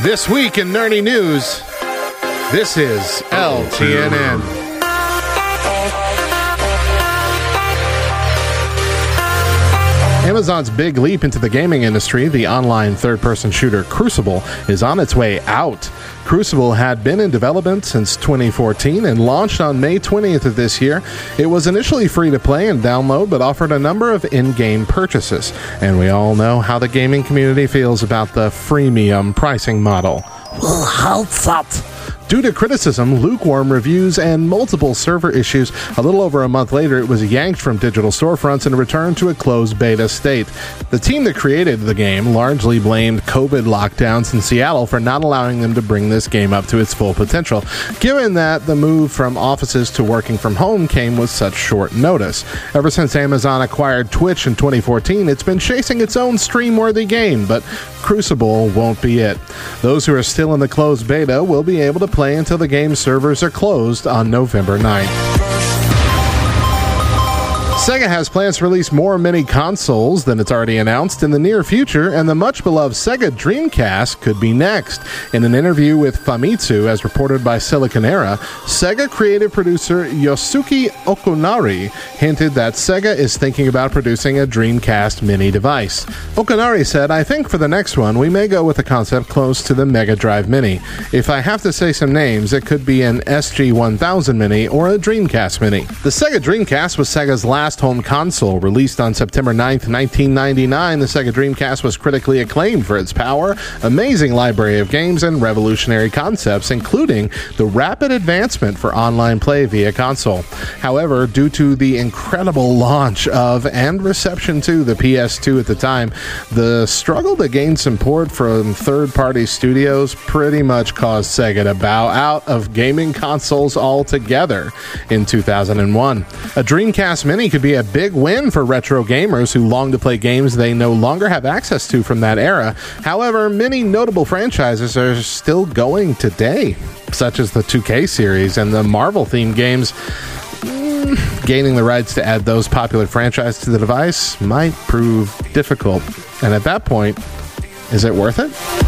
This week in Nerdy News, this is LTNN. Amazon's big leap into the gaming industry, the online third-person shooter Crucible, is on its way out. Crucible had been in development since 2014 and launched on May 20th of this year. It was initially free to play and download, but offered a number of in-game purchases. And we all know how the gaming community feels about the freemium pricing model. Well, how's that? Due to criticism, lukewarm reviews, and multiple server issues, a little over a month later, it was yanked from digital storefronts and returned to a closed beta state. The team that created the game largely blamed COVID lockdowns in Seattle for not allowing them to bring this game up to its full potential, given that the move from offices to working from home came with such short notice. Ever since Amazon acquired Twitch in 2014, it's been chasing its own stream-worthy game, but Crucible won't be it. Those who are still in the closed beta will be able to play until the game servers are closed on November 9th. Sega has plans to release more mini consoles than it's already announced in the near future, and the much-beloved Sega Dreamcast could be next. In an interview with Famitsu, as reported by Silicon Era, Sega creative producer Yosuke Okunari hinted that Sega is thinking about producing a Dreamcast mini device. Okunari said, "I think for the next one, we may go with a concept close to the Mega Drive Mini. If I have to say some names, it could be an SG-1000 Mini or a Dreamcast Mini." The Sega Dreamcast was Sega's last home console. Released on September 9th, 1999, the Sega Dreamcast was critically acclaimed for its power, amazing library of games, and revolutionary concepts, including the rapid advancement for online play via console. However, due to the incredible launch of and reception to the PS2 at the time, the struggle to gain support from third-party studios pretty much caused Sega to bow out of gaming consoles altogether in 2001. A Dreamcast Mini could be a big win for retro gamers who long to play games they no longer have access to from that era. However, many notable franchises are still going today, such as the 2K series and the Marvel-themed games. Gaining the rights to add those popular franchises to the device might prove difficult. And at that point, is it worth it?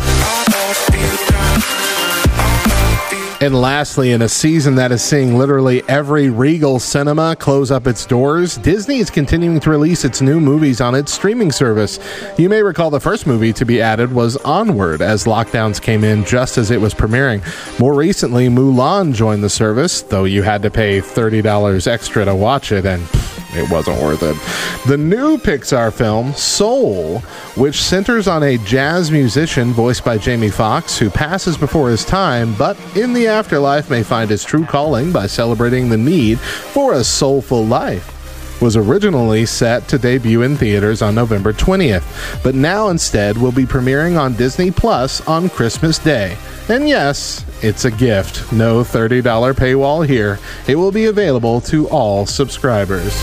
And lastly, in a season that is seeing literally every Regal cinema close up its doors, Disney is continuing to release its new movies on its streaming service. You may recall the first movie to be added was Onward, as lockdowns came in just as it was premiering. More recently, Mulan joined the service, though you had to pay $30 extra to watch it, and it wasn't worth it. The new Pixar film, Soul, which centers on a jazz musician voiced by Jamie Foxx who passes before his time, but in the afterlife may find his true calling by celebrating the need for a soulful life, was originally set to debut in theaters on November 20th, but now instead will be premiering on Disney Plus on Christmas Day. And yes, it's a gift. No $30 paywall here. It will be available to all subscribers.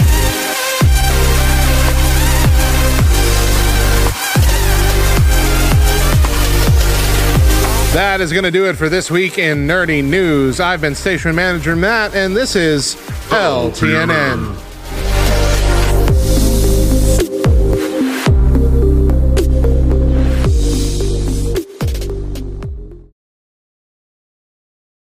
That is going to do it for this week in Nerdy News. I've been Station Manager Matt, and this is LTNN.